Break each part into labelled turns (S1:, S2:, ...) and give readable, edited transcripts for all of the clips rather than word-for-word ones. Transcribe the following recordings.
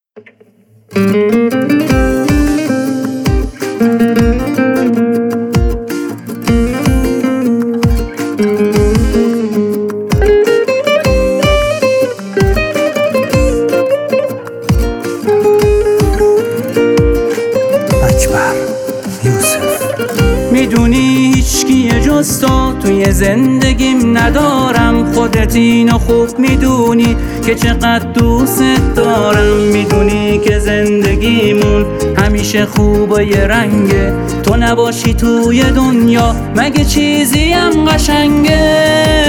S1: میدونی هیچکی جز تو توی زندگیم ندارم، خودت اینو خوب میدونی که چقدر دوست دارم. میدونی که زندگیمون همیشه خوب و یه رنگه، تو نباشی توی دنیا مگه چیزی هم قشنگه.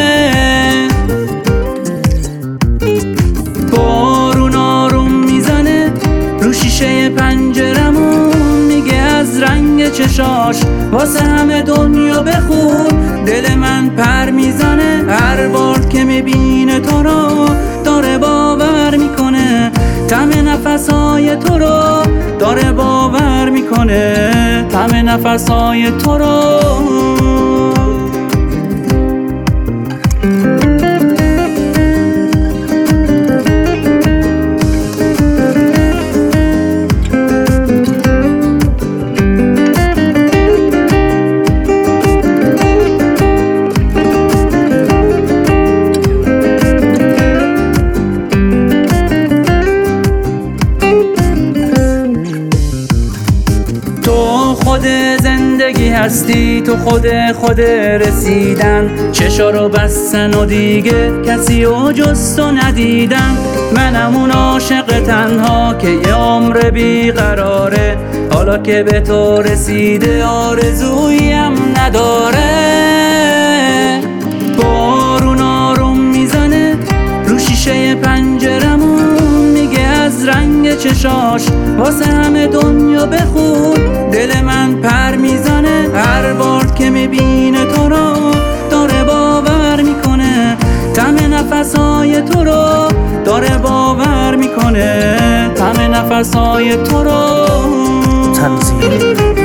S1: بارون آروم میزنه رو شیشه پنجرمون، میگه از رنگ چشاش واسه همه دنیا بخون. دل من پر میزنه هر بار که میبینه تو رو، داره باور میکنه طعم نفسای تو رو، داره باور میکنه طعم نفسای تو رو. خود زندگی هستی، تو خود رسیدن، چشا رو بستن و دیگه کسی و جز تو ندیدن. منم اون عاشق تنها که یه عمر بیقراره، حالا که به تو رسیده آرزویم نداره. بارون آروم میزنه رو شیشه پنجرمون، میگه از رنگ چشاش واسه همه دنیا بخون. دل من پر میزنه هر بار که میبینه تو رو، داره باور میکنه طعم نفسای تو رو، داره باور میکنه طعم نفسای تو رو.
S2: تنظیم